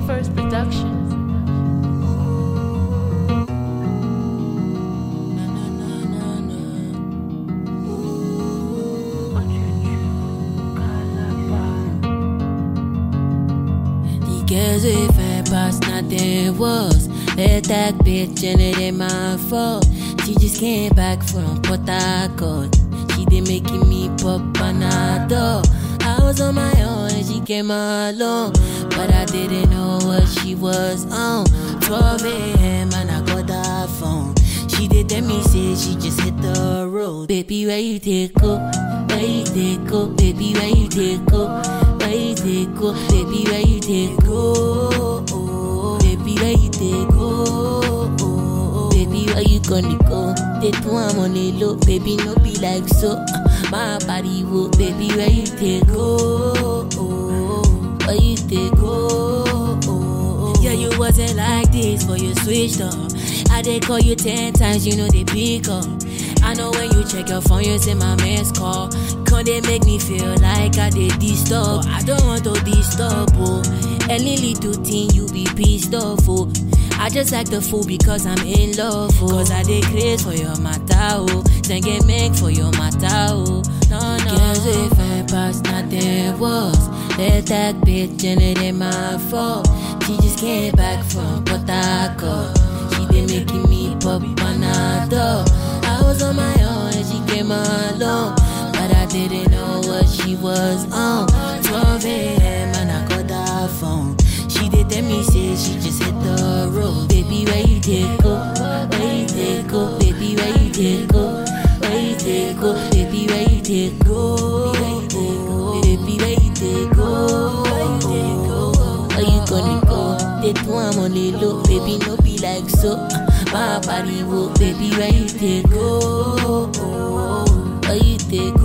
First Productions. Girls if I pass nothing was. Let that bitch and it ain't my fault. She just came back from Port Harcourt. She did making me pop Panadol. I was on my own and she came along, but I didn't know what she was on. 12 a.m. and I got her phone. She did tell me say she just hit the road. Baby, where you take go? Where you take go? Baby, where you take go? Where you take go? Baby, where you take go? Baby, where you take go? Baby, where you gonna go? They do I'm on the low, baby, no be like so. My body wo, baby, where you take go? Where you take go? Yeah, you wasn't like this, but you switched up. I did call you 10 times, you know they pick up. I know when you check your phone, you say my man's call. Can't they make me feel like I did disturb? I don't want to disturb, oh. Any little thing you be pissed off, oh. I just act the fool because I'm in love, oh. Cause I did craze for your matter, oh. Then get make for your matter, oh. No. Girls if I pass nothing was. Let that bitch and it ain't my fault. She just came back from Port Harcourt. She did making me pop Panadol. I was on my own and she came along, but I didn't know what she was on. 12 a.m. and I got her phone. She did tell me say she just hit the road. Baby, where you take go? Where you take go? Baby, where you take go? Where you take go? Baby, where you take go? Baby, where you take go? Where you gonna go? They do I'm on the low, baby, no be like so. My body wo, baby, where you take go? Where you take